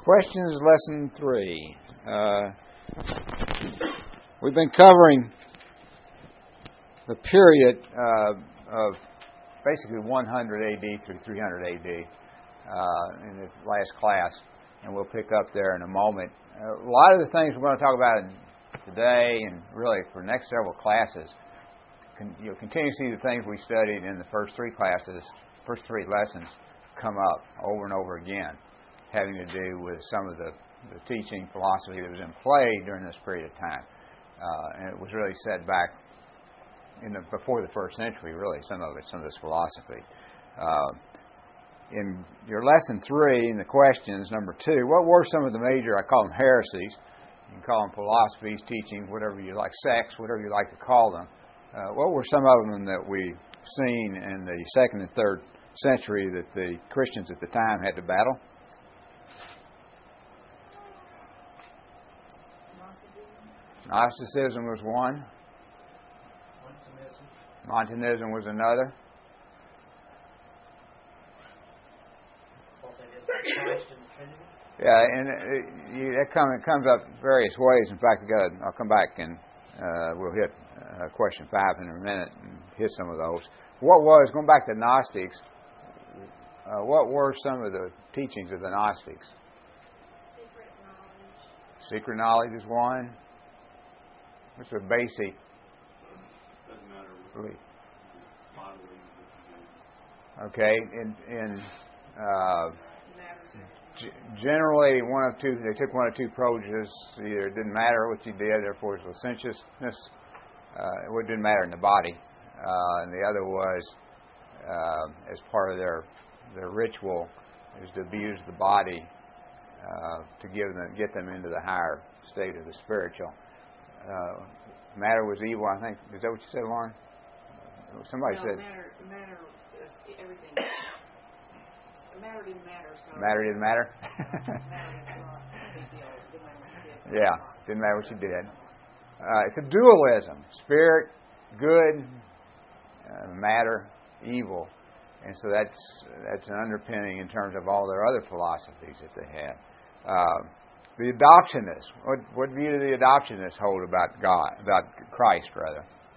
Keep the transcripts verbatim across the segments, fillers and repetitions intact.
Questions, lesson three. Uh, we've been covering the period uh, of basically one hundred A D through three hundred A D uh, in the last class, and we'll pick up there in a moment. Uh, a lot of the things we're going to talk about today and really for the next several classes, con- you'll continue to see the things we studied in the first three classes, first three lessons come up over and over again, having to do with some of the, the teaching philosophy that was in play during this period of time. Uh, and it was really set back in the, before the first century, really, some of it, some of this philosophy. Uh, in your lesson three, in the questions, number two, what were some of the major, I call them heresies, you can call them philosophies, teachings, whatever you like, sects, whatever you like to call them. Uh, what were some of them that we've seen in the second and third century that the Christians at the time had to battle? Gnosticism was one. Montanism. Montanism was another. Yeah, and it, you, that, come, it comes up various ways. In fact, I got, I'll come back and uh, we'll hit uh, question five in a minute and hit some of those. What was, going back to Gnostics, uh, what were some of the teachings of the Gnostics? Secret knowledge. Secret knowledge is one. What's the basic belief? Okay, in, in uh, g- generally one of two. They took one of two approaches. Either it didn't matter what you did, therefore it's licentiousness. Uh, it didn't matter in the body, uh, and the other was uh, as part of their their ritual is to abuse the body uh, to give them get them into the higher state of the spiritual. Uh, matter was evil, I think. Is that what you said, Lauren? Somebody no, said. Matter, matter is everything. Matter didn't matter. So matter didn't matter? Yeah, didn't matter what you did. Uh, it's a dualism. Spirit, good, uh, matter, evil. And so that's that's an underpinning in terms of all their other philosophies that they had. Uh, The adoptionists. What, what view do the adoptionists hold about God, about Christ, rather?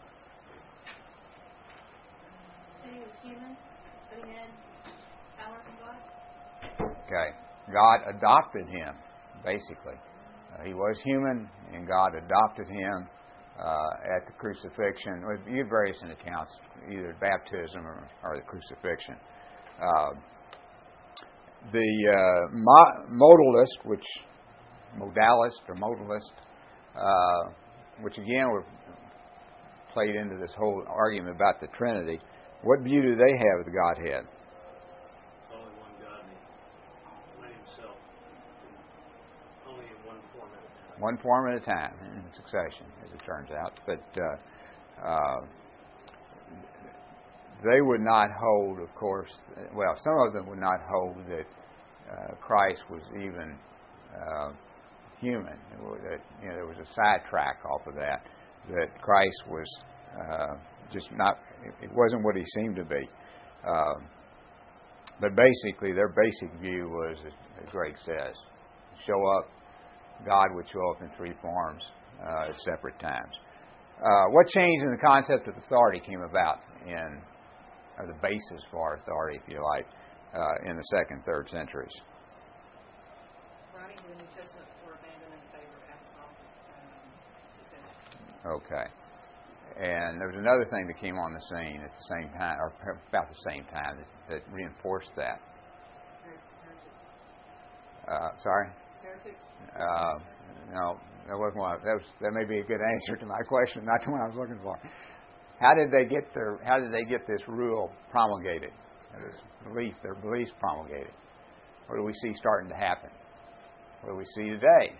That he was human, but he had power from God. Okay. God adopted him, basically. Uh, he was human, and God adopted him uh, at the crucifixion. You have various accounts, either baptism or, or the crucifixion. Uh, the uh, mo- modalist, which modalist or modalist, uh, which again were played into this whole argument about the Trinity. What view do they have of the Godhead? Only one God, and one himself, only in one form at a time. One form at a time, in succession, as it turns out. But uh, uh, they would not hold, of course, well, some of them would not hold that uh, Christ was even uh, human. That, you know, there was a sidetrack off of that. That Christ was uh, just not. It wasn't what he seemed to be. Uh, but basically, their basic view was, as Greg says, show up. God would show up in three forms uh, at separate times. Uh, what change in the concept of authority came about in, or the basis for authority, if you like, uh, in the second, third centuries? writings of the New Testament were abandoned in favor of apostolic um, succession. Okay. And there was another thing that came on the scene at the same time, or about the same time, that, that reinforced that. Uh, sorry? Heretics? Uh, no, that wasn't one. That was that may be a good answer to my question, not the one I was looking for. How did they get their? How did they get this rule promulgated? This belief, their beliefs promulgated. What do we see starting to happen? What do we see today?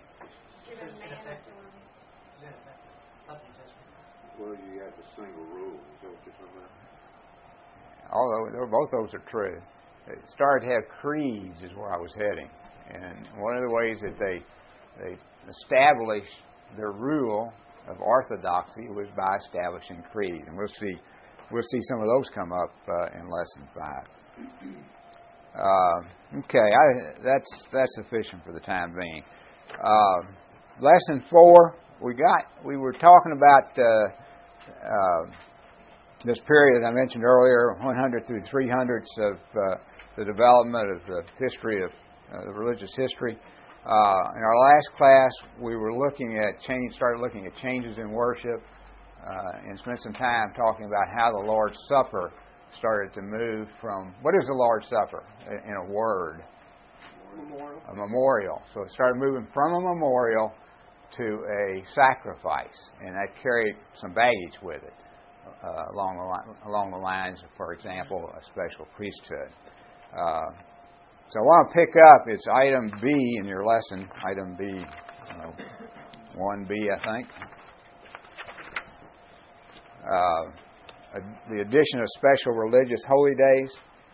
Well, you have the single rule. Is that what you're talking about? Although both those are true, it started to have creeds is where I was heading, and one of the ways that they they established their rule of orthodoxy was by establishing creed, and we'll see we'll see some of those come up uh, in lesson five. Uh, okay, I, that's that's sufficient for the time being. Uh, lesson four, we got. We were talking about uh, uh, this period I mentioned earlier, one hundred through three hundreds of uh, the development of the history of uh, the religious history. Uh, in our last class, we were looking at change. Started looking at changes in worship, uh, and spent some time talking about how the Lord's Supper started to move from, what is the Lord's Supper in a word? Memorial. A memorial. So it started moving from a memorial to a sacrifice, and that carried some baggage with it, uh, along the li- along the lines of, for example, a special priesthood. Uh, so I want to pick up, it's item B in your lesson, item B, uh, one B, I think. Uh, the addition of special religious holy days.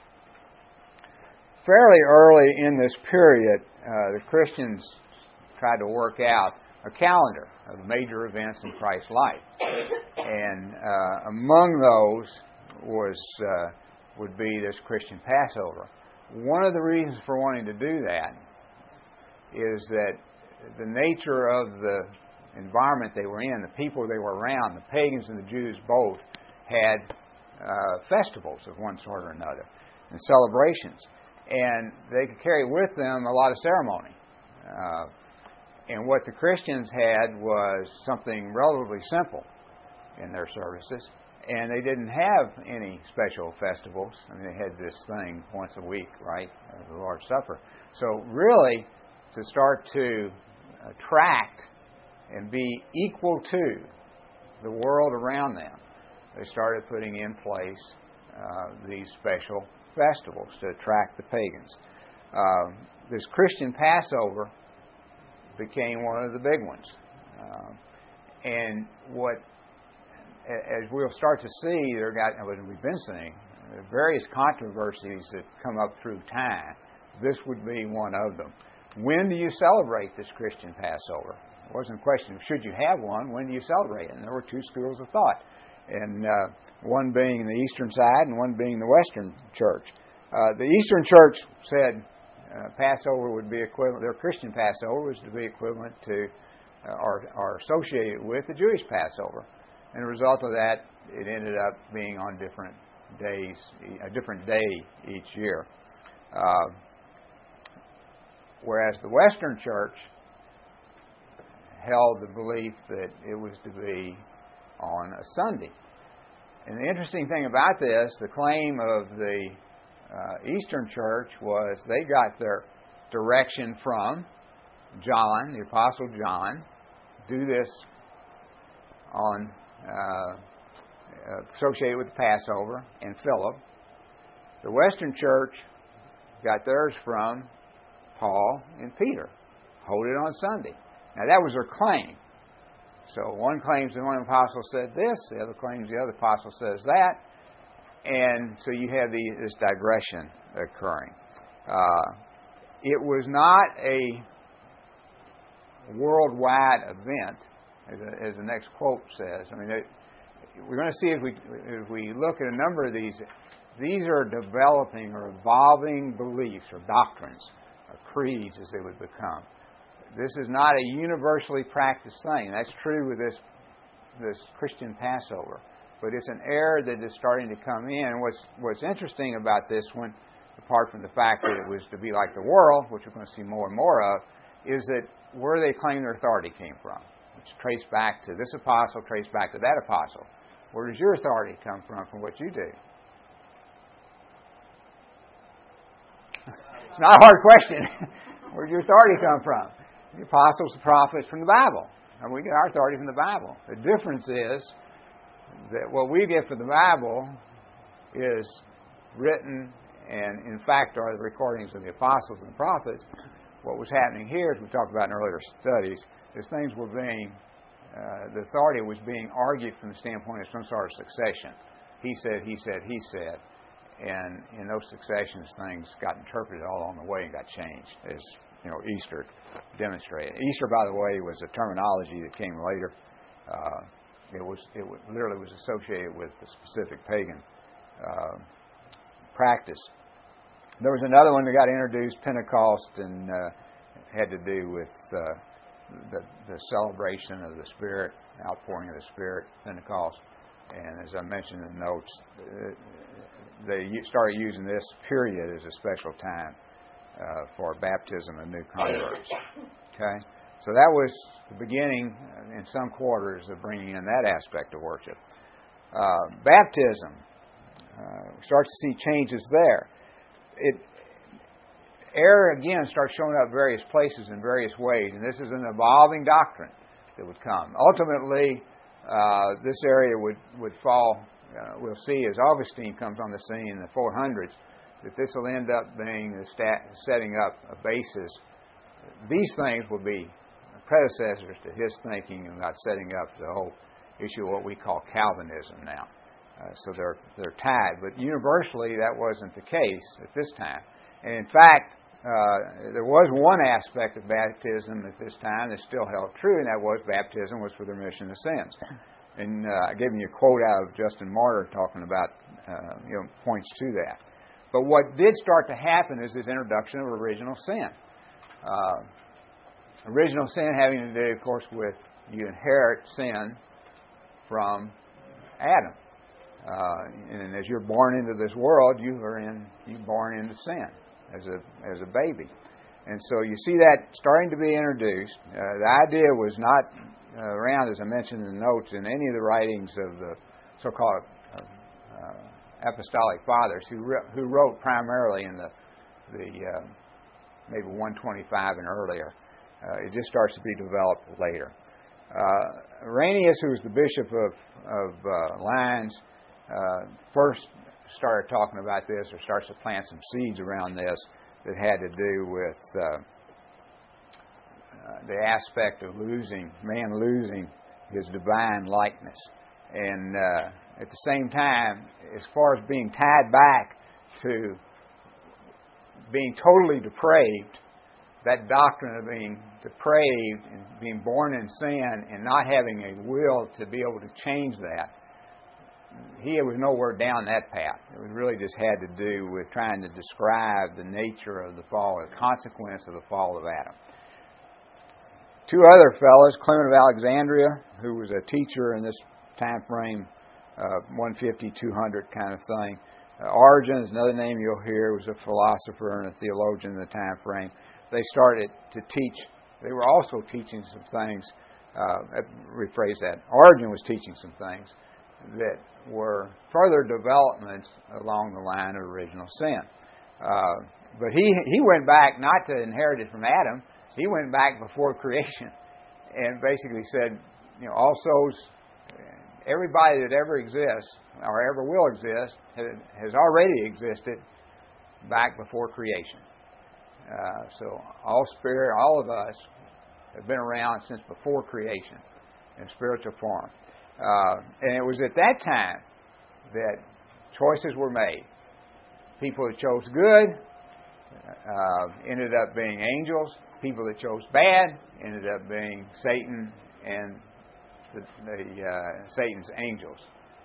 Fairly early in this period, uh, the Christians tried to work out a calendar of major events in Christ's life, and uh, among those was uh, would be this Christian Passover. One of the reasons for wanting to do that is that the nature of the environment they were in, the people they were around, the pagans and the Jews both had uh, festivals of one sort or another and celebrations. And they could carry with them a lot of ceremony. Uh, and what the Christians had was something relatively simple in their services. And they didn't have any special festivals. I mean, they had this thing once a week, right, the Lord's Supper. So really, to start to attract and be equal to the world around them, they started putting in place uh, these special festivals to attract the pagans. Uh, this Christian Passover became one of the big ones. Uh, and what, as we'll start to see, there got, as we've been seeing, various controversies that come up through time. This would be one of them. When do you celebrate this Christian Passover? It wasn't a question of should you have one, when do you celebrate it? And there were two schools of thought. And uh, one being the Eastern side and one being the Western church. Uh, the Eastern church said uh, Passover would be equivalent, their Christian Passover was to be equivalent to uh, or, or associated with the Jewish Passover. And as a result of that, it ended up being on different days, a different day each year. Uh, whereas the Western church held the belief that it was to be on a Sunday. And the interesting thing about this, the claim of the uh, Eastern Church was they got their direction from John, the Apostle John, do this on uh, associated with the Passover, and Philip. The Western Church got theirs from Paul and Peter, hold it on Sunday. Now that was their claim. So one claims that one apostle said this, the other claims the other apostle says that, and so you have the, this digression occurring. Uh, it was not a worldwide event, as, a, as the next quote says. I mean, it, we're going to see if we if we look at a number of these, these are developing or evolving beliefs or doctrines, or creeds as they would become. This is not a universally practiced thing. That's true with this this Christian Passover. But it's an error that is starting to come in. What's what's interesting about this one, apart from the fact that it was to be like the world, which we're going to see more and more of, is that where they claim their authority came from. It's traced back to this apostle, traced back to that apostle. Where does your authority come from from what you do? It's not a hard question. Where does your authority come from? The apostles, the prophets, from the Bible. And we get our authority from the Bible. The difference is that what we get from the Bible is written and, in fact, are the recordings of the apostles and the prophets. What was happening here, as we talked about in earlier studies, is things were being, uh, the authority was being argued from the standpoint of some sort of succession. He said, he said, he said. And in those successions, things got interpreted all along the way and got changed, as you know, Easter demonstrated. Easter, by the way, was a terminology that came later. Uh, it was it was, literally was associated with the specific pagan uh, practice. There was another one that got introduced, Pentecost, and uh, had to do with uh, the, the celebration of the Spirit, outpouring of the Spirit, Pentecost. And as I mentioned in the notes, uh, they started using this period as a special time uh, for baptism of new converts. Okay? So that was the beginning, in some quarters, of bringing in that aspect of worship. Uh, baptism, uh, start to see changes there. It error again starts showing up various places in various ways, and this is an evolving doctrine that would come. Ultimately, uh, this area would would fall. Uh, we'll see as Augustine comes on the scene in the four hundreds that this will end up being the stat, setting up a basis. These things will be predecessors to his thinking about setting up the whole issue of what we call Calvinism now. Uh, so they're they're tied, but universally that wasn't the case at this time. And in fact, uh, there was one aspect of baptism at this time that still held true, and that was baptism was for the remission of sins. And uh, I gave you a quote out of Justin Martyr talking about uh, you know points to that. But what did start to happen is this introduction of original sin. Uh, original sin having to do, of course, with you inherit sin from Adam. Uh, and as you're born into this world, you are in you born into sin as a as a baby, and so you see that starting to be introduced. Uh, the idea was not uh, around, as I mentioned in the notes, in any of the writings of the so-called uh, uh, apostolic fathers who re- who wrote primarily in the the uh, maybe one twenty-five and earlier. Uh, it just starts to be developed later. Uh, Irenaeus, who was the bishop of of uh, Lyons, Uh, first started talking about this, or starts to plant some seeds around this that had to do with uh, uh, the aspect of losing, man losing his divine likeness. And uh, at the same time, as far as being tied back to being totally depraved, that doctrine of being depraved and being born in sin and not having a will to be able to change that, he was nowhere down that path. It was really just had to do with trying to describe the nature of the fall, the consequence of the fall of Adam. Two other fellows, Clement of Alexandria, who was a teacher in this time frame, uh, one fifty, two hundred kind of thing. Uh, Origen is another name you'll hear, was a philosopher and a theologian in the time frame. They started to teach. They were also teaching some things. Uh, rephrase that. Origen was teaching some things that were further developments along the line of original sin. Uh, but he he went back not to inherit it from Adam. He went back before creation and basically said, you know, all souls, everybody that ever exists or ever will exist has already existed back before creation. Uh, so all spirit, all of us have been around since before creation in spiritual form. Uh, and it was at that time that choices were made. People that chose good uh, ended up being angels. People that chose bad ended up being Satan and the, the uh, Satan's angels.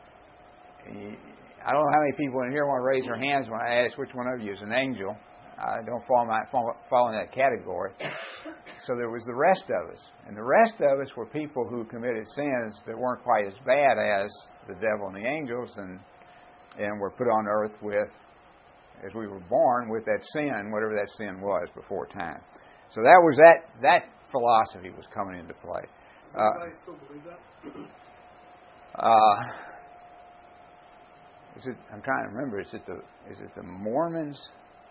I don't know how many people in here want to raise their hands when I ask which one of you is an angel. I don't fall, my, fall, fall in that category. So there was the rest of us. And the rest of us were people who committed sins that weren't quite as bad as the devil and the angels, and and were put on earth with, as we were born, with that sin, whatever that sin was before time. So that was that that philosophy was coming into play. Does anybody uh, still believe that? Uh, is it? I'm trying to remember. Is it the is it the Mormons?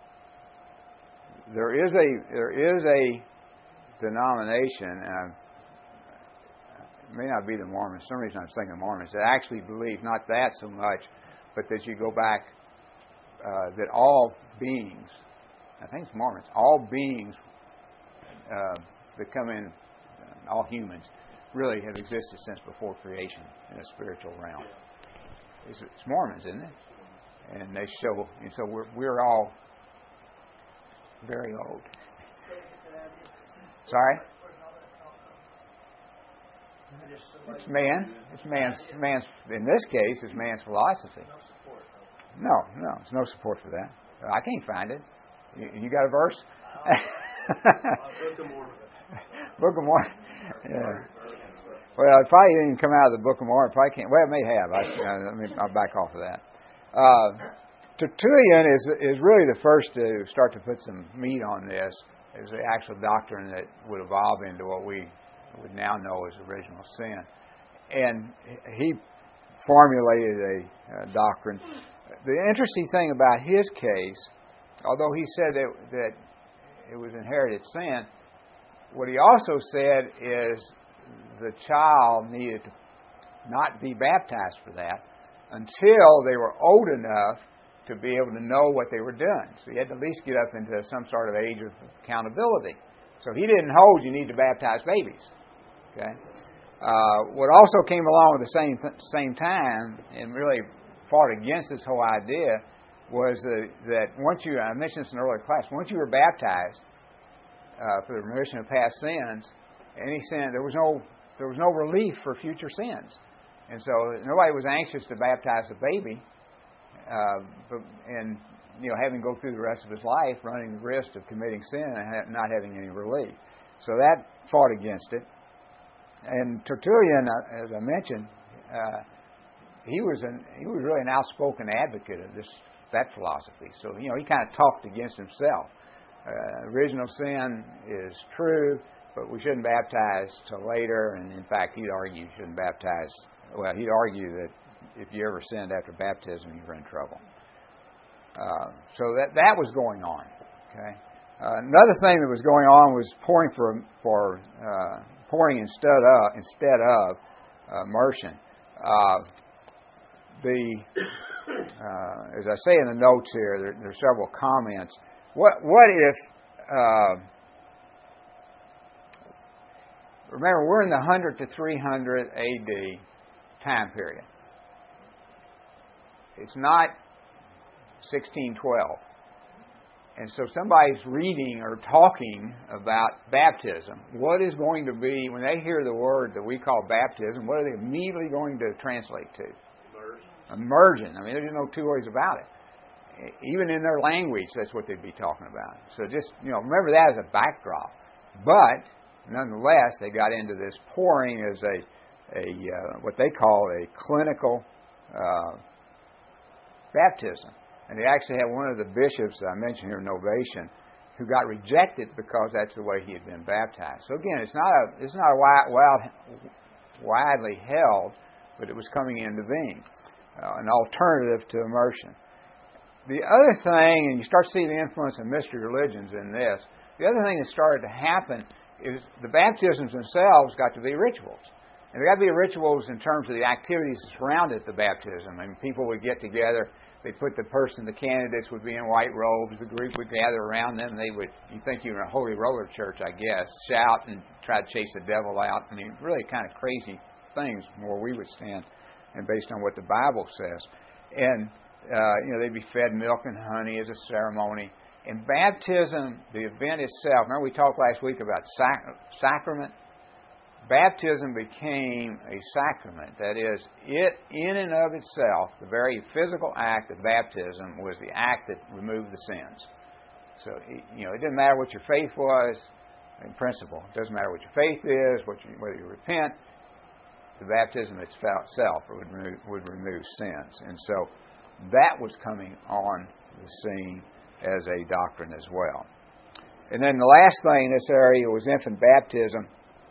There is a there is a denomination, and it may not be the Mormons. For some reason I'm thinking Mormons that actually believe not that so much, but that you go back uh, that all beings, I think it's Mormons, all beings uh, that come in, uh, all humans, really have existed since before creation in a spiritual realm. It's, it's Mormons, isn't it? And they show, and so we're we're all very old. Sorry? It's man. It's man's, man's, in this case, it's man's philosophy. No, no, there's no support for that. I can't find it. You, you got a verse? Book of Mormon. Book of Mormon. Yeah. Well, it probably didn't come out of the Book of Mormon. It probably can't. Well, it may have. I, uh, let me, I'll back off of that. Uh, Tertullian is is really the first to start to put some meat on this as the actual doctrine that would evolve into what we would now know as original sin. And he formulated a uh, doctrine. The interesting thing about his case, although he said that, that it was inherited sin, what he also said is the child needed to not be baptized for that until they were old enough to be able to know what they were doing. So you had to at least get up into some sort of age of accountability. So he didn't hold you need to baptize babies. Okay. Uh, what also came along at the same th- same time and really fought against this whole idea was uh, that once you, I mentioned this in an earlier class, once you were baptized uh, for the remission of past sins, any sin, there was no there was no relief for future sins, and so nobody was anxious to baptize a baby, uh, but, and you know having to go through the rest of his life running the risk of committing sin and ha- not having any relief. So that fought against it. And Tertullian, uh, as I mentioned, uh, he was an he was really an outspoken advocate of this that philosophy. So you know he kind of talked against himself. Uh, original sin is true, but we shouldn't baptize till later. And in fact, he'd argue you shouldn't baptize. Well, he'd argue that if you ever sinned after baptism, you were in trouble. Uh, so that that was going on. Okay. Uh, another thing that was going on was pouring for for uh, pouring instead of instead of uh, immersion. Uh, the uh, as I say in the notes here, there, there are several comments. What what if? Uh, remember, we're in the one hundred to three hundred A D time period. It's not sixteen twelve. And so somebody's reading or talking about baptism. What is going to be, when they hear the word that we call baptism, what are they immediately going to translate to? Immersion. Immersion. I mean, there's no two ways about it. Even in their language, that's what they'd be talking about. So just, you know, remember that as a backdrop. But, nonetheless, they got into this pouring as a, a uh, what they call a clinical uh, baptism. And they actually had one of the bishops I mentioned here, Novatian, who got rejected because that's the way he had been baptized. So again, it's not a it's not a wild, wild, widely held, but it was coming into being, uh, an alternative to immersion. The other thing, and you start seeing the influence of mystery religions in this. The other thing that started to happen is the baptisms themselves got to be rituals. And they got to be rituals in terms of the activities that surrounded the baptism. I mean, people would get together. They'd put the person, the candidates would be in white robes. The group would gather around them. They would, you think you were in a holy roller church, I guess, shout and try to chase the devil out. I mean, really kind of crazy things where we would stand, and based on what the Bible says. And, uh, you know, they'd be fed milk and honey as a ceremony. And baptism, the event itself, remember we talked last week about sac- sacrament? Baptism became a sacrament. That is, it in and of itself, the very physical act of baptism was the act that removed the sins. So, you know, it didn't matter what your faith was, in principle. It doesn't matter what your faith is, what you, whether you repent. The baptism itself would remove, would remove sins. And so that was coming on the scene as a doctrine as well. And then the last thing in this area was infant baptism.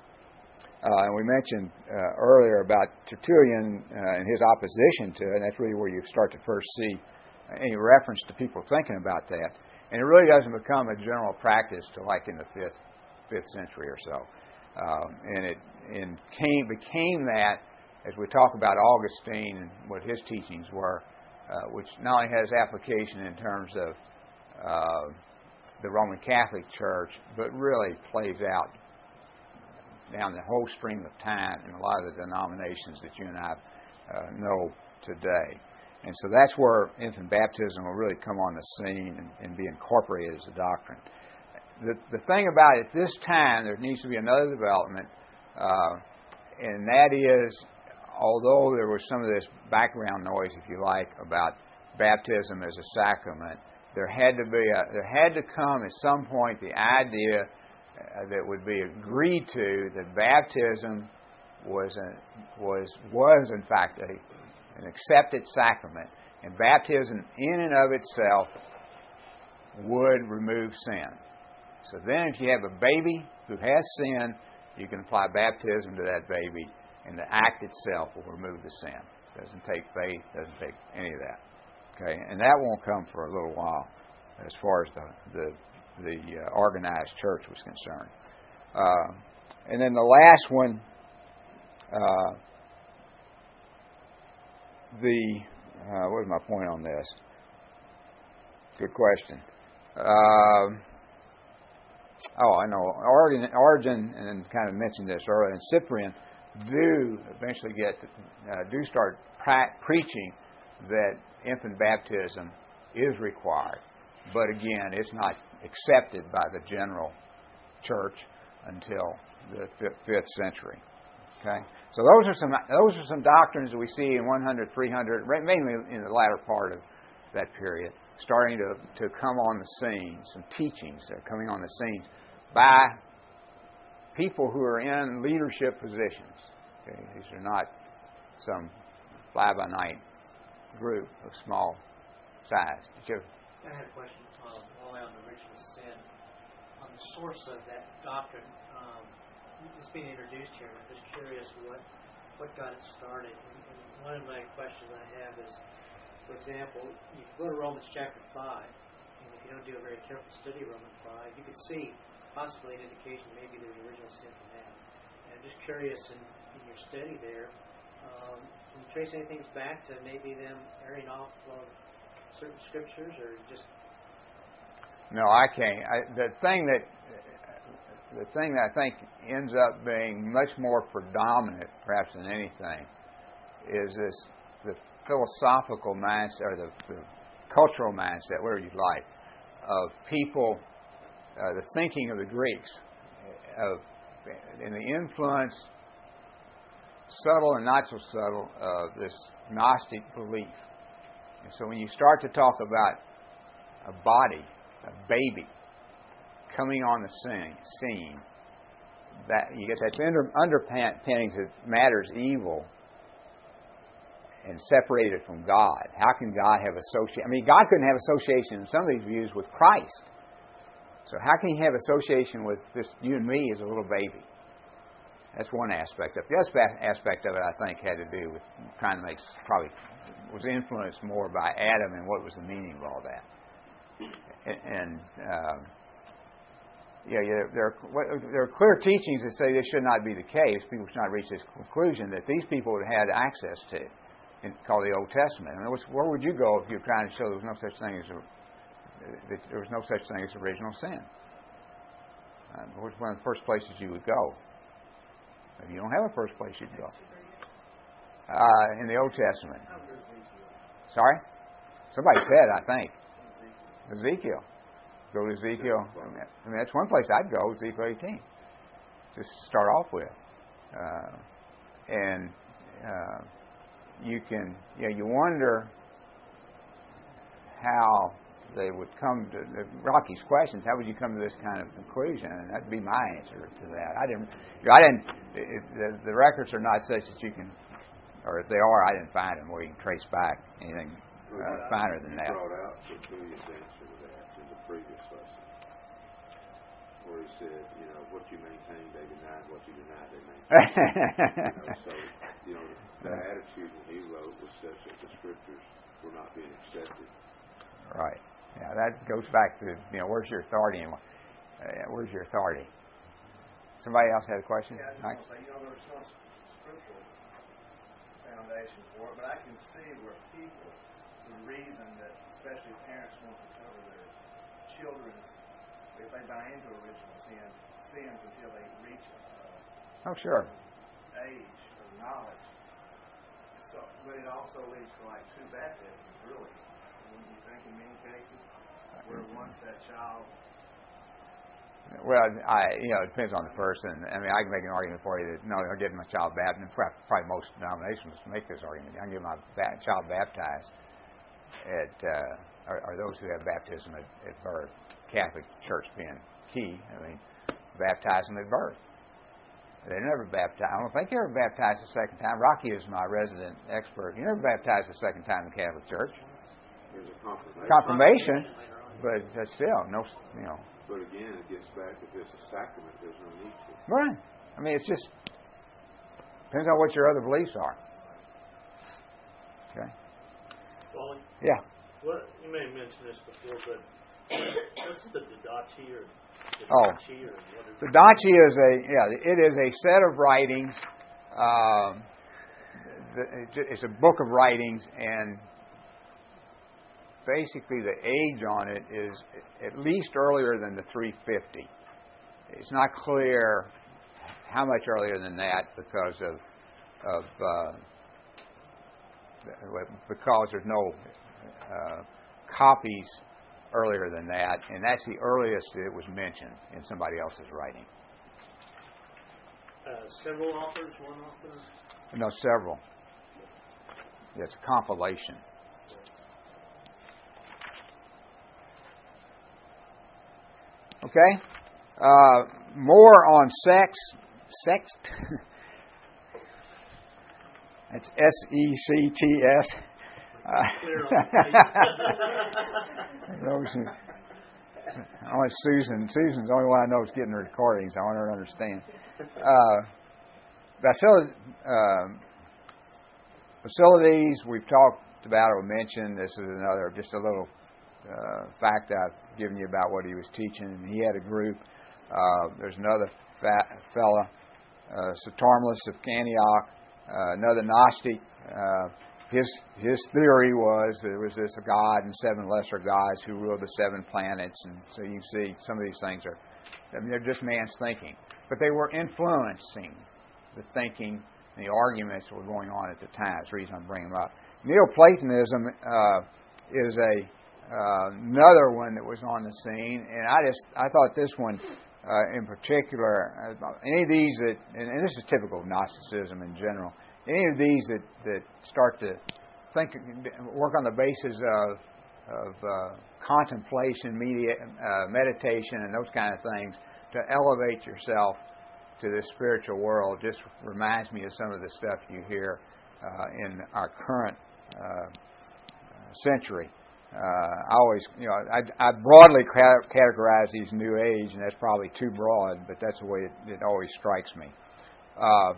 Uh, and we mentioned uh, earlier about Tertullian uh, and his opposition to it, and that's really where you start to first see any reference to people thinking about that. And it really doesn't become a general practice till like in the fifth fifth century or so. Um, and it and came became that as we talk about Augustine and what his teachings were, uh, which not only has application in terms of uh, the Roman Catholic Church, but really plays out down the whole stream of time in a lot of the denominations that you and I uh, know today. And so that's where infant baptism will really come on the scene and, and be incorporated as a doctrine. The, the thing about it, this time, there needs to be another development, uh, and that is, although there was some of this background noise, if you like, about baptism as a sacrament, there had to be a, there had to come at some point the idea uh, that would be agreed to that baptism was a, was was in fact a, an accepted sacrament, and baptism in and of itself would remove sin. So then, if you have a baby who has sin, you can apply baptism to that baby, and the act itself will remove the sin. It doesn't take faith, doesn't take any of that. Okay, and that won't come for a little while, as far as the the, the uh, organized church was concerned. Uh, and then the last one, uh, the uh, what was my point on this? Good question. Uh, oh, I know. Origen, Origen, and kind of mentioned this earlier, and Cyprian do eventually get uh, do start pra- preaching that infant baptism is required, but again, it's not accepted by the general church until the fifth century. Okay, so those are some those are some doctrines that we see in one hundred, three hundred, mainly in the latter part of that period, starting to, to come on the scene. Some teachings that are coming on the scene by people who are in leadership positions. Okay, these are not some fly-by-night group of small size. Sure. I had a question uh, while on the original sin. On the source of that doctrine, um, it's being introduced here. I'm just curious what what got it started. And, and one of my questions I have is, for example, you go to Romans chapter five, and if you don't do a very careful study of Romans five, you could see possibly an indication maybe there's original sin from that. And I'm just curious in, in your study there, um, can you trace anything back to maybe them airing off of certain scriptures, or just? No, I can't. I, the thing that the thing that I think ends up being much more predominant, perhaps than anything, is this the philosophical mindset or the, the cultural mindset, whatever you like, of people, uh, the thinking of the Greeks, of and the influence, subtle and not so subtle, of this Gnostic belief. And so when you start to talk about a body, a baby, coming on the scene, scene that you get that under, underpinnings that matter's evil and separated from God. How can God have association? I mean, God couldn't have association in some of these views with Christ. So how can He have association with this you and me as a little baby? That's one aspect of it. The other aspect of it, I think, had to do with trying to make, probably was influenced more by Adam and what was the meaning of all that. And, and uh, yeah, yeah, there are, there are clear teachings that say this should not be the case. People should not reach this conclusion that these people would have had access to, in, called the Old Testament. I mean, where would you go if you're trying to show there was no such thing as a, that there was no such thing as original sin? Uh, where's one of the first places you would go? If you don't have a first place, you'd go. Uh, in the Old Testament. Sorry? Somebody said, I think. Ezekiel. Go to Ezekiel. I mean, that's one place I'd go, Ezekiel eighteen. Just to start off with. Uh, and uh, you can, you know, you wonder how they would come to Rocky's questions. How would you come to this kind of conclusion? And that'd be my answer to that. I didn't. You know, I didn't. It, the, the records are not such that you can, or if they are, I didn't find them where you can trace back anything uh, finer than that. You brought out Tertullian's answer to that in the previous lesson, where he said, you know, what you maintain, they denied. What you denied, they maintained. you know, so, you know, the attitude that he wrote was such that the scriptures were not being accepted. Right. Yeah, that goes back to, you know, where's your authority and uh, where's your authority? Somebody else had a question? Yeah, I just want to say, you know, there's no scriptural foundation for it, but I can see where people, the reason that especially parents want to cover their children's, if they buy into original sin, sins until they reach uh, oh, sure. age or knowledge. So, but it also leads to like two baptisms, really. When you think in many cases, where once that child. Well, I you know it depends on the person. I mean, I can make an argument for you that no, I'll get my child baptized. Probably most denominations make this argument. I can get my ba- child baptized at uh, are, are those who have baptism at, at birth. Catholic Church being key. I mean, baptize them at birth. They're never baptized. I don't think they're ever baptized a second time. Rocky is my resident expert. You never baptized a second time in the Catholic Church. There's a confirmation. Confirmation, but uh, still, no, you know. But again, it gets back, if it's a sacrament, there's no need to. Right. I mean, it's just, depends on what your other beliefs are. Okay. Wally, Yeah. what, you may have mentioned this before, but what's the Didache or Oh. Didache or what is The Didache is a, yeah, it is a set of writings. Um, the, it's a book of writings, and basically the age on it is at least earlier than the three fifty. It's not clear how much earlier than that because of of uh, because there's no uh, copies earlier than that, and that's the earliest it was mentioned in somebody else's writing. uh, several authors, one author? No, several. It's a compilation. Okay. Uh, more on sex. Sext. That's S E C T S. Clear on Those who- only Susan. Susan's the only one I know is getting the recordings. I want her to understand. Uh, facil- um, facilities we've talked about or mentioned. This is another, just a little uh, fact I've given you about what he was teaching. He had a group. Uh, there's another fat fella, uh, Satarmulus of Antioch, uh, another Gnostic. Uh, his his theory was there was this God and seven lesser gods who ruled the seven planets, and so you see some of these things are, I mean, they're just man's thinking, but they were influencing the thinking and the arguments that were going on at the time. That's the reason I'm bringing them up. Neoplatonism uh, is a uh, another one that was on the scene, and I just I thought this one uh, in particular, uh, any of these that, and, and this is typical of Gnosticism in general. Any of these that, that start to think, work on the basis of, of uh, contemplation, media, uh, meditation, and those kind of things to elevate yourself to the spiritual world just reminds me of some of the stuff you hear uh, in our current uh, century. Uh, I always, you know, I, I broadly categorize these New Age, and that's probably too broad, but that's the way it, it always strikes me. Uh,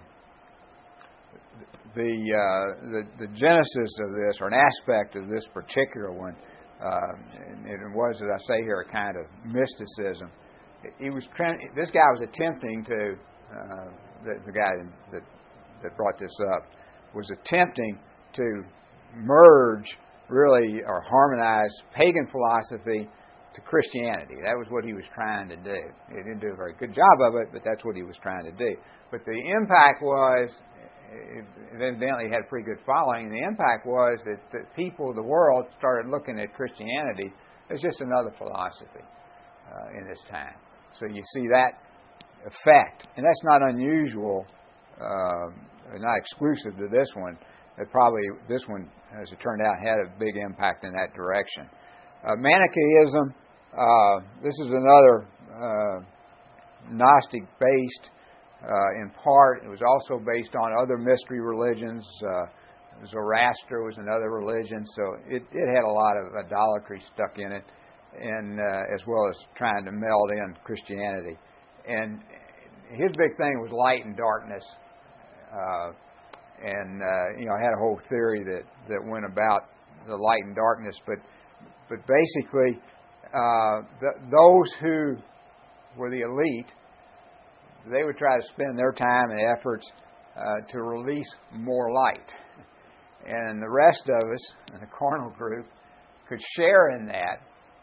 The, uh, the the genesis of this, or an aspect of this particular one, uh, and it was, as I say here, a kind of mysticism. He was this guy was attempting to uh, the, the guy that that brought this up was attempting to merge, really, or harmonize pagan philosophy to Christianity. That was what he was trying to do. He didn't do a very good job of it, but that's what he was trying to do. But the impact was, it evidently had a pretty good following. The impact was that the people of the world started looking at Christianity as just another philosophy uh, in this time. So you see that effect, and that's not unusual, uh, not exclusive to this one. It probably this one, as it turned out, had a big impact in that direction. Uh, Manichaeism. Uh, this is another uh, Gnostic-based. Uh, in part, it was also based on other mystery religions. Uh, Zoroaster was another religion, so it, it had a lot of idolatry stuck in it, and uh, as well as trying to meld in Christianity. And his big thing was light and darkness, uh, and uh, you know, had a whole theory that, that went about the light and darkness. But but basically, uh, the, those who were the elite, they would try to spend their time and efforts uh, to release more light. And the rest of us, in the carnal group, could share in that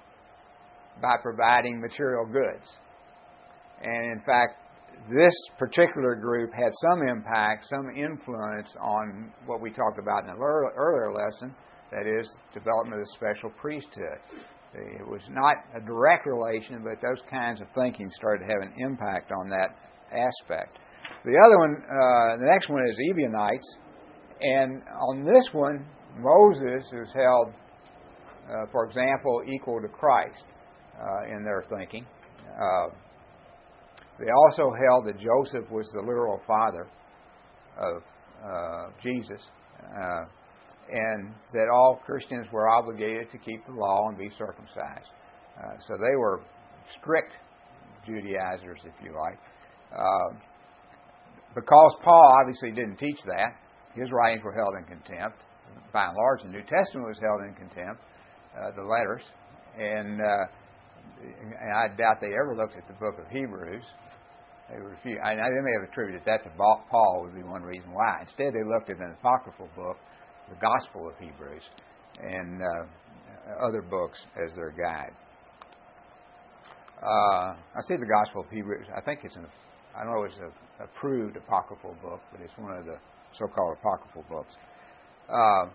by providing material goods. And in fact, this particular group had some impact, some influence on what we talked about in the earlier lesson, that is, development of the special priesthood. It was not a direct relation, but those kinds of thinking started to have an impact on that aspect. The other one, uh, the next one is Ebionites, and on this one, Moses is held uh, for example, equal to Christ uh, in their thinking. Uh, they also held that Joseph was the literal father of uh, Jesus, uh, and that all Christians were obligated to keep the law and be circumcised. Uh, so they were strict Judaizers, if you like. Uh, because Paul obviously didn't teach that, his writings were held in contempt. By and large, the New Testament was held in contempt, uh, the letters, and, uh, and I doubt they ever looked at the book of Hebrews. They refused. I, they may have attributed that to Paul, would be one reason why. Instead, they looked at an apocryphal book, the Gospel of Hebrews, and uh, other books as their guide. Uh, I say the Gospel of Hebrews. I think it's an, I don't know if it's an approved apocryphal book, but it's one of the so-called apocryphal books. Uh,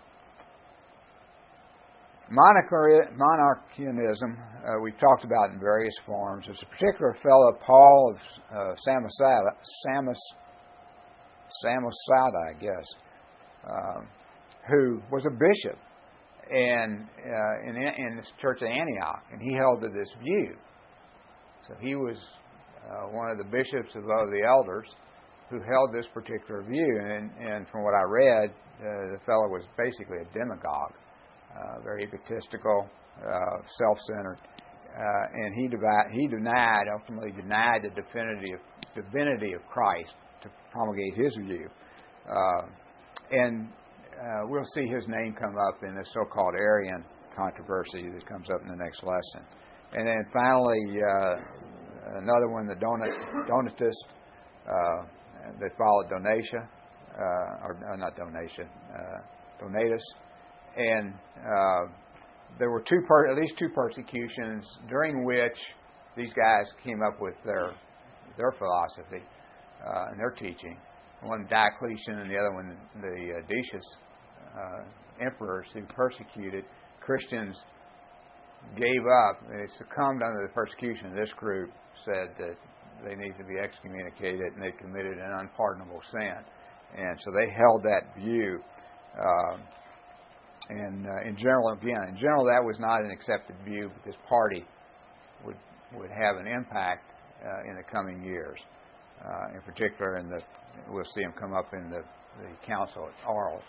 Monarchianism, uh, we've talked about in various forms. There's a particular fellow, Paul of uh, Samosata, Samos, Samosata, I guess, uh, who was a bishop and uh, in, in the church of Antioch, and he held to this view. So he was uh, one of the bishops of the elders who held this particular view. And, and from what I read, uh, the fellow was basically a demagogue, uh, very egotistical, uh, self-centered, uh, and he, devi- he denied, ultimately denied the divinity of, divinity of Christ to promulgate his view. Uh, and uh, we'll see his name come up in this so-called Arian controversy that comes up in the next lesson. And then finally, uh, another one, the Donat- Donatist, uh, that followed Donatia, uh, or uh, not Donatia, uh, Donatus. And uh, there were two, per- at least two persecutions during which these guys came up with their their philosophy uh, and their teaching. One Diocletian and the other one the uh, Decius uh, emperors who persecuted Christians gave up. They succumbed under the persecution. This group said that they need to be excommunicated and they committed an unpardonable sin. And so they held that view. Uh, and uh, in general, again, in general, that was not an accepted view, but this party would would have an impact uh, in the coming years. Uh, in particular, in the we'll see them come up in the, the council at Arles.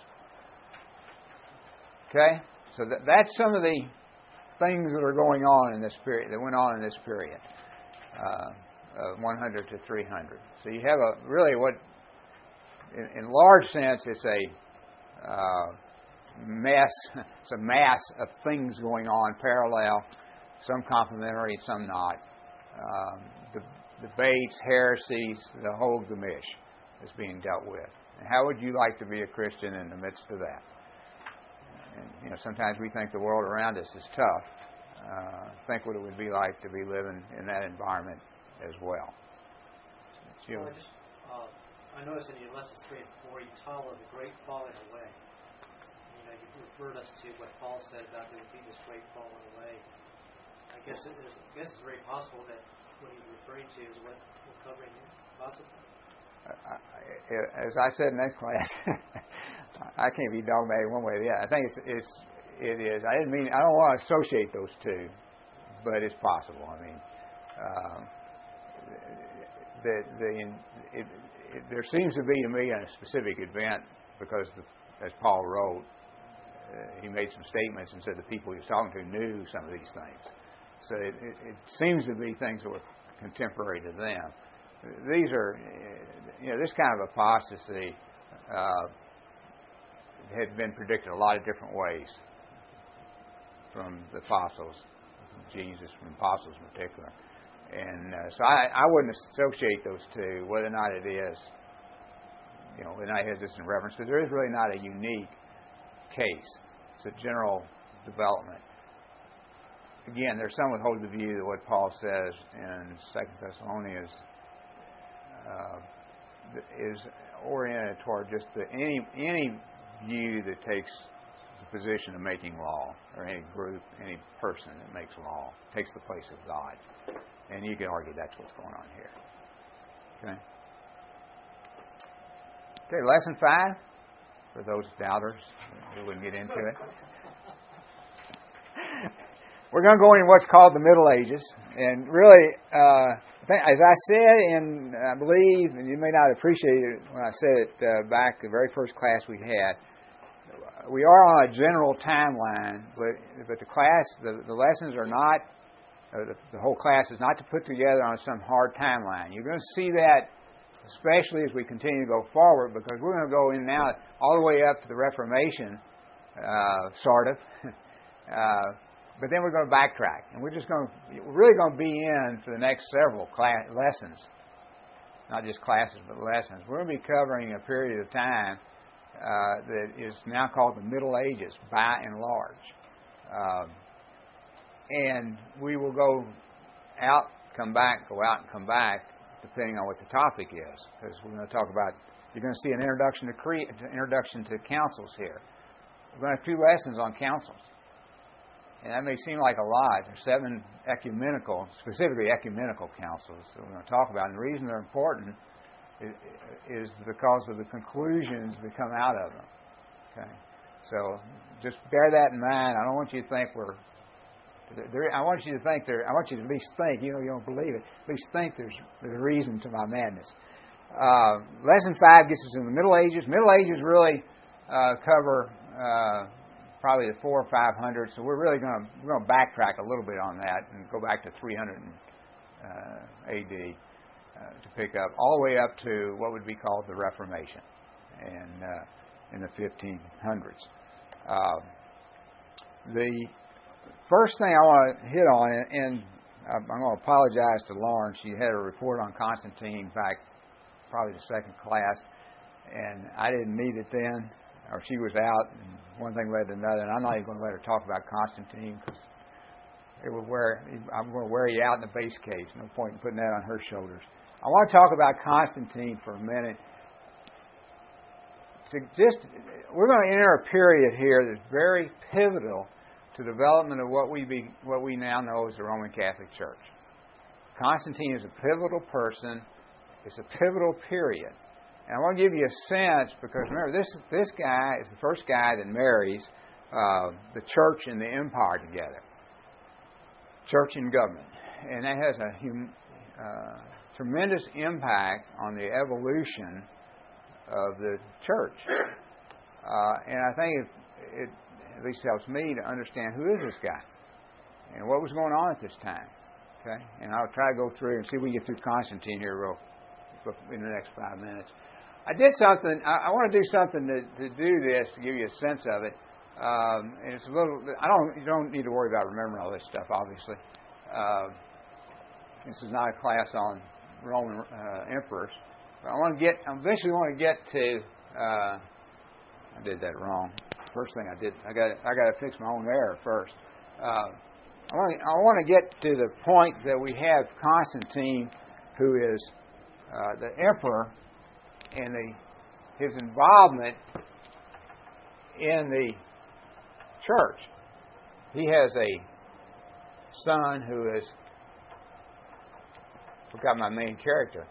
Okay, so that, that's some of the things that are going on in this period, that went on in this period, uh, of one hundred to three hundred. So you have a really what, in, in large sense, it's a uh, mess. It's a mass of things going on parallel, some complementary, some not. Um, the debates, heresies, the whole gamish is being dealt with. And how would you like to be a Christian in the midst of that? And, you know, sometimes we think the world around us is tough. Uh, think what it would be like to be living in that environment as well. Well, I just, uh, I noticed in your lessons three and four, you taught of the great falling away. You know, you referred us to what Paul said about there would be this great falling away. I guess it is, I guess it's very possible that what he's referring to is what we're covering here, possibly. As I said in that class, I can't be dogmatic one way or the other. I think it's it's it is. I didn't mean. I don't want to associate those two, but it's possible. I mean, um, the the it, it, there seems to be to me a specific event because, the, as Paul wrote, uh, he made some statements and said the people he was talking to knew some of these things. So it, it, it seems to be things that were contemporary to them. These are, you know, this kind of apostasy uh, had been predicted a lot of different ways from the apostles, from Jesus, from apostles in particular. And uh, so I, I wouldn't associate those two, whether or not it is, you know, whether or not it has this in reference, because there is really not a unique case. It's a general development. Again, there's some that hold the view that what Paul says in Second Thessalonians uh, is oriented toward just the, any any view that takes the position of making law, or any group, any person that makes law, takes the place of God. And you can argue that's what's going on here. Okay? Okay, lesson five, for those doubters who wouldn't get into it. we're going to go in what's called the Middle Ages. And really, uh, I think, as I said, and I believe, and you may not appreciate it when I said it uh, back the very first class we had, we are on a general timeline, but but the class, the, the lessons are not, uh, the, the whole class is not to put together on some hard timeline. You're going to see that, especially as we continue to go forward, because we're going to go in now all the way up to the Reformation, uh, sort of. uh, but then we're going to backtrack, and we're just going to, we're really going to be in for the next several class, lessons, not just classes, but lessons. We're going to be covering a period of time uh, that is now called the Middle Ages, by and large. Um, and we will go out, come back, go out, and come back, depending on what the topic is, because we're going to talk about. You're going to see an introduction to cre- introduction to councils here. We're going to have two lessons on councils. And that may seem like a lot. There's seven ecumenical, specifically ecumenical councils that we're going to talk about. And the reason they're important is, is because of the conclusions that come out of them. Okay, so just bear that in mind. I don't want you to think we're. There, I want you to think there. I want you to at least think. You know, you don't believe it. At least think there's there's a reason to my madness. Uh, lesson five gets us in the Middle Ages. Middle Ages really uh, cover. Uh, Probably the four or five hundred, so we're really going to we're going to backtrack a little bit on that and go back to three hundred uh, A D uh, to pick up all the way up to what would be called the Reformation, and uh, in the fifteen hundreds. Uh, the first thing I want to hit on, and I'm going to apologize to Lauren. She had a report on Constantine back probably the second class, and I didn't need it then. Or she was out, and one thing led to another. And I'm not even going to let her talk about Constantine because it would wear. I'm going to wear you out in the base case. No point in putting that on her shoulders. I want to talk about Constantine for a minute. To just, we're going to enter a period here that's very pivotal to the development of what we be, what we now know as the Roman Catholic Church. Constantine is a pivotal person. It's a pivotal period. And I want to give you a sense, because remember, this this guy is the first guy that marries uh, the church and the empire together. Church and government. And that has a hum, uh, tremendous impact on the evolution of the church. Uh, and I think it, it at least helps me to understand who is this guy and what was going on at this time. Okay? And I'll try to go through and see if we can get through Constantine here real in the next five minutes. I did something. I, I want to do something to, to do this to give you a sense of it. Um, and it's a little. I don't. You don't need to worry about remembering all this stuff. Obviously, uh, this is not a class on Roman uh, emperors. But I want to get. I eventually want to get to. Uh, I did that wrong. First thing I did. I got. I got to fix my own error first. Uh, I want. I want to get to the point that we have Constantine, who is uh, the emperor. And the, his involvement in the church. He has a son who is, I forgot my main character.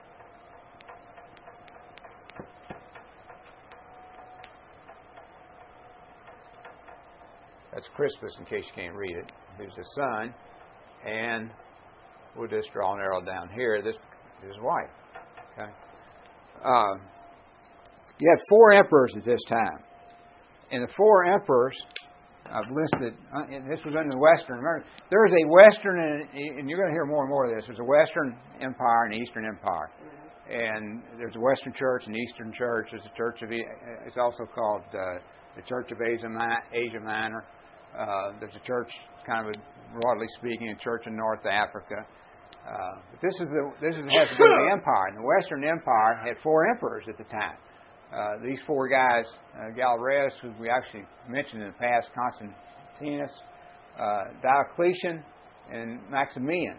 That's Crispus, in case you can't read it. Who's the son, and we'll just draw an arrow down here. This is his wife. Okay. Uh, you had four emperors at this time. And the four emperors, I've listed, uh, and this was in the Western. Remember, there is a Western, and, and you're going to hear more and more of this, there's a Western Empire and an Eastern Empire. And there's a Western Church and Eastern Church. There's a Church of, it's also called uh, the Church of Asia, Asia Minor. Uh, there's a church, kind of a, broadly speaking, a church in North Africa. Uh, but this is the this is has to do with the empire. And the Western Empire had four emperors at the time. Uh, these four guys, uh, Galerius, who we actually mentioned in the past, Constantinus, uh, Diocletian, and Maximian.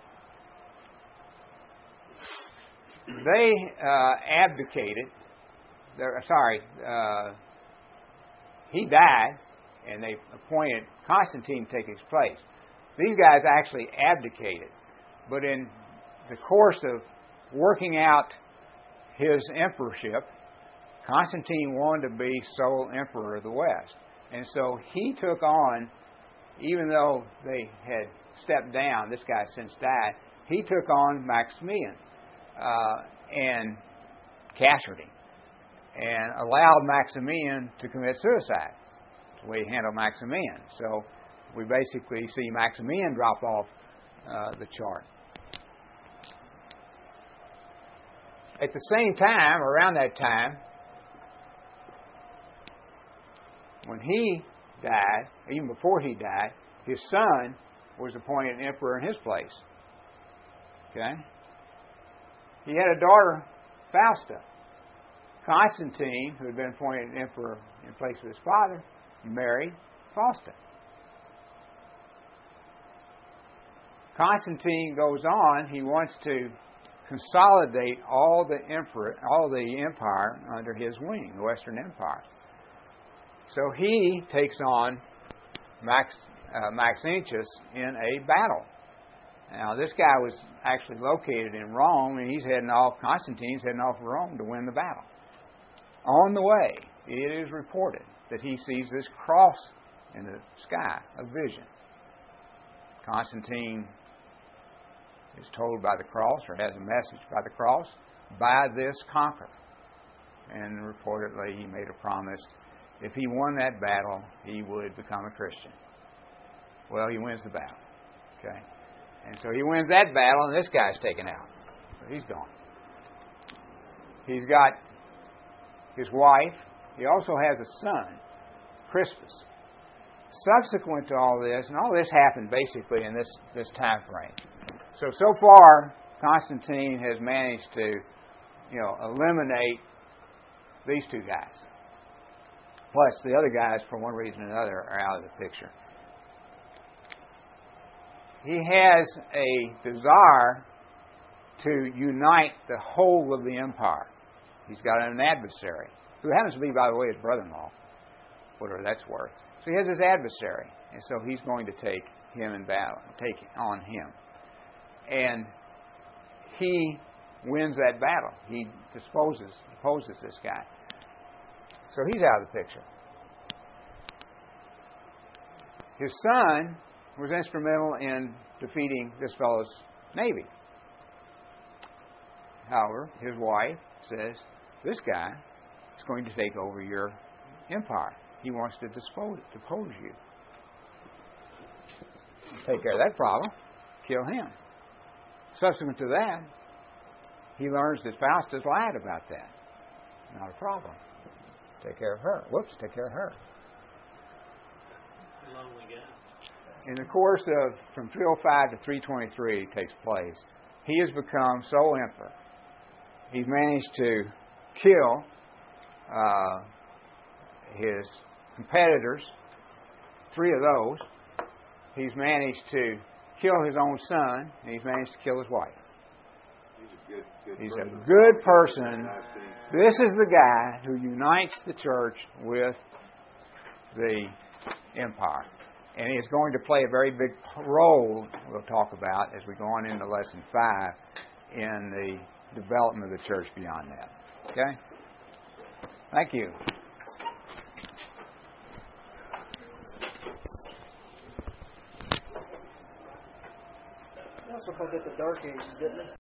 They uh, abdicated. Sorry, uh, he died, and they appointed Constantine to take his place. These guys actually abdicated. But in the course of working out his emperorship, Constantine wanted to be sole emperor of the West. And so he took on, even though they had stepped down, this guy since died, he took on Maximian uh, and captured him and allowed Maximian to commit suicide. That's the way he handled Maximian. So we basically see Maximian drop off uh, the chart. At the same time, around that time, when he died, even before he died, his son was appointed emperor in his place. Okay? He had a daughter, Fausta. Constantine, who had been appointed emperor in place of his father, married Fausta. Constantine goes on, he wants to consolidate all the emperor, all the empire under his wing, the Western Empire. So he takes on Max, uh, Maxentius in a battle. Now, this guy was actually located in Rome, and he's heading off, Constantine's heading off to Rome to win the battle. On the way, it is reported that he sees this cross in the sky, a vision. Constantine is told by the cross, or has a message by the cross, by this conquer. And reportedly, he made a promise. If he won that battle, he would become a Christian. Well, he wins the battle. Okay? And so he wins that battle, and this guy's taken out. So he's gone. He's got his wife. He also has a son, Crispus. Subsequent to all this, and all this happened basically in this, this time frame. So, so far, Constantine has managed to, you know, eliminate these two guys. Plus, the other guys, for one reason or another, are out of the picture. He has a desire to unite the whole of the empire. He's got an adversary, who happens to be, by the way, his brother-in-law, whatever that's worth. So he has his adversary, and so he's going to take him in battle, take on him. And he wins that battle. He disposes, opposes this guy. So he's out of the picture. His son was instrumental in defeating this fellow's navy. However, his wife says, this guy is going to take over your empire. He wants to dispose, depose you. Take care of that problem. Kill him. Subsequent to that, he learns that Faustus lied about that. Not a problem. Take care of her. Whoops, take care of her. Lonely guy. In the course of, from three oh five to three twenty-three takes place, he has become sole emperor. He's managed to kill uh, his competitors, three of those. He's managed to kill his own son, and he's managed to kill his wife. He's a good, good He's person. a good person. I've seen. This is the guy who unites the church with the empire. And he's going to play a very big role, we'll talk about, as we go on into lesson five, in the development of the church beyond that. Okay? Thank you. That's what called it the Dark Ages, didn't it?